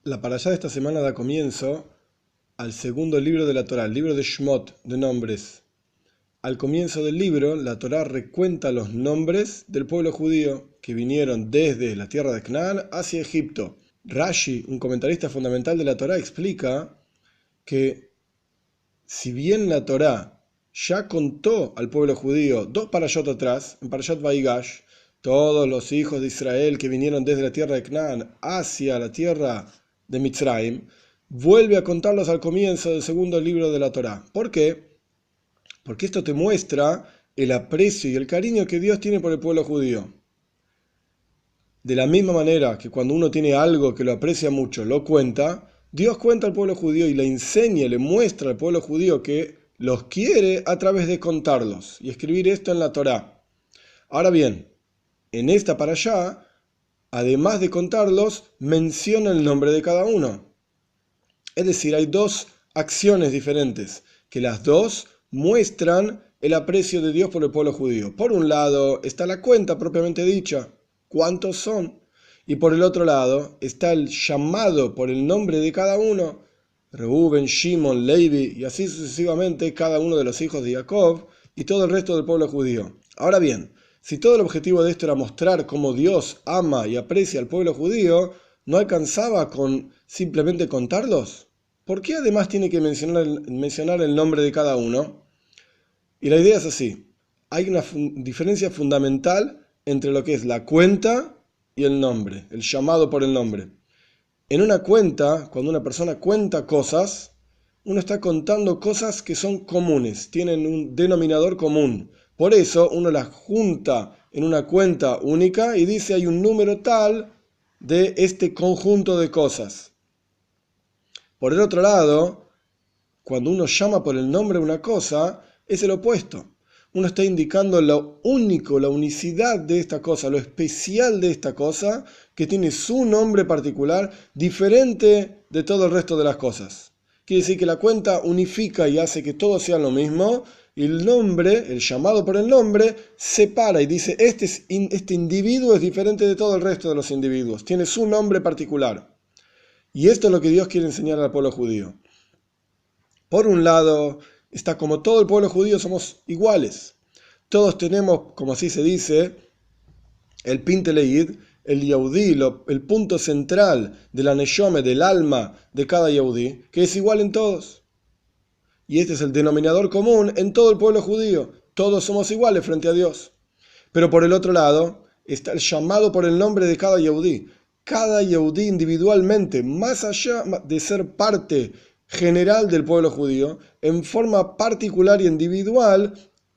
La parashá de esta semana da comienzo al segundo libro de la Torá, el libro de Shmot, de nombres. Al comienzo del libro, la Torá recuenta los nombres del pueblo judío que vinieron desde la tierra de Canaán hacia Egipto. Rashi, un comentarista fundamental de la Torá, explica que si bien la Torá ya contó al pueblo judío dos parashot atrás, en Parashat Vaigash, todos los hijos de Israel que vinieron desde la tierra de Canaán hacia la tierra de Mitzrayim, vuelve a contarlos al comienzo del segundo libro de la Torá. ¿Por qué? Porque esto te muestra el aprecio y el cariño que Dios tiene por el pueblo judío. De la misma manera que cuando uno tiene algo que lo aprecia mucho, lo cuenta, Dios cuenta al pueblo judío y le enseña, le muestra al pueblo judío que los quiere a través de contarlos y escribir esto en la Torá. Ahora bien, en esta parashá, además de contarlos, menciona el nombre de cada uno. Es decir, hay dos acciones diferentes, que las dos muestran el aprecio de Dios por el pueblo judío. Por un lado está la cuenta propiamente dicha, cuántos son, y por el otro lado está el llamado por el nombre de cada uno, Reuben, Shimon, Levi, y así sucesivamente cada uno de los hijos de Jacob y todo el resto del pueblo judío. Ahora bien, si todo el objetivo de esto era mostrar cómo Dios ama y aprecia al pueblo judío, ¿no alcanzaba con simplemente contarlos? ¿Por qué además tiene que mencionar el nombre de cada uno? Y la idea es así. Hay una diferencia fundamental entre lo que es la cuenta y el nombre, el llamado por el nombre. En una cuenta, cuando una persona cuenta cosas, uno está contando cosas que son comunes, tienen un denominador común. Por eso uno las junta en una cuenta única y dice hay un número tal de este conjunto de cosas. Por el otro lado, cuando uno llama por el nombre de una cosa, es el opuesto. Uno está indicando lo único, la unicidad de esta cosa, lo especial de esta cosa, que tiene su nombre particular, diferente de todo el resto de las cosas. Quiere decir que la cuenta unifica y hace que todo sea lo mismo, y el nombre, el llamado por el nombre, separa y dice, este individuo es diferente de todo el resto de los individuos, tiene su nombre particular. Y esto es lo que Dios quiere enseñar al pueblo judío. Por un lado, está como todo el pueblo judío somos iguales. Todos tenemos, como así se dice, el Pinteleid, el Yehudí, el punto central de la Neshome, del alma de cada Yehudí, que es igual en todos. Y este es el denominador común en todo el pueblo judío. Todos somos iguales frente a Dios. Pero por el otro lado, está el llamado por el nombre de cada Yehudí. Cada Yehudí individualmente, más allá de ser parte general del pueblo judío, en forma particular y individual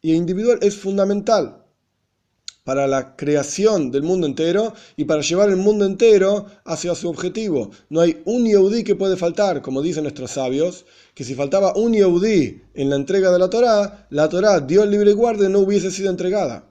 es fundamental para la creación del mundo entero y para llevar el mundo entero hacia su objetivo. No hay un Yehudí que puede faltar, como dicen nuestros sabios, que si faltaba un Yehudí en la entrega de la Torá, Dios libre y guarde, no hubiese sido entregada.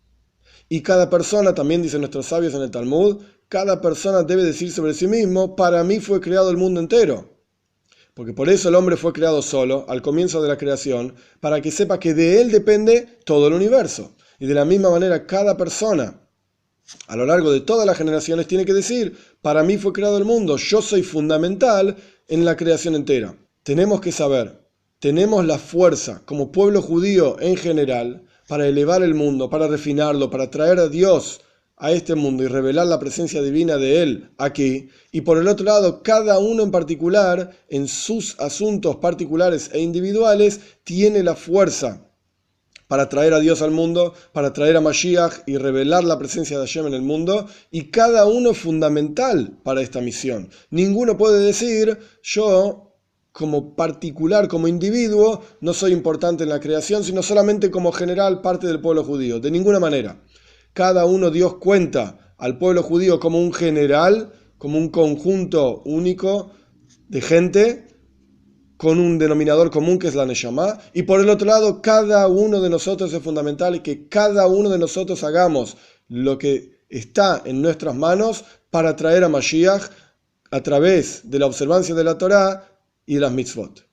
Y cada persona, también dicen nuestros sabios en el Talmud, cada persona debe decir sobre sí mismo, para mí fue creado el mundo entero. Porque por eso el hombre fue creado solo, al comienzo de la creación, para que sepa que de él depende todo el universo. Y de la misma manera, cada persona, a lo largo de todas las generaciones, tiene que decir, para mí fue creado el mundo, yo soy fundamental en la creación entera. Tenemos que saber, tenemos la fuerza, como pueblo judío en general, para elevar el mundo, para refinarlo, para traer a Dios a este mundo y revelar la presencia divina de Él aquí, y por el otro lado, cada uno en particular, en sus asuntos particulares e individuales, tiene la fuerza para traer a Dios al mundo, para traer a Mashiach y revelar la presencia de Hashem en el mundo, y cada uno es fundamental para esta misión. Ninguno puede decir, yo como particular, como individuo, no soy importante en la creación, sino solamente como general parte del pueblo judío. De ninguna manera. Cada uno Dios cuenta al pueblo judío como un general, como un conjunto único de gente, con un denominador común que es la Neshama, y por el otro lado, cada uno de nosotros es fundamental y que cada uno de nosotros hagamos lo que está en nuestras manos para traer a Mashiach a través de la observancia de la Torá y de las mitzvot.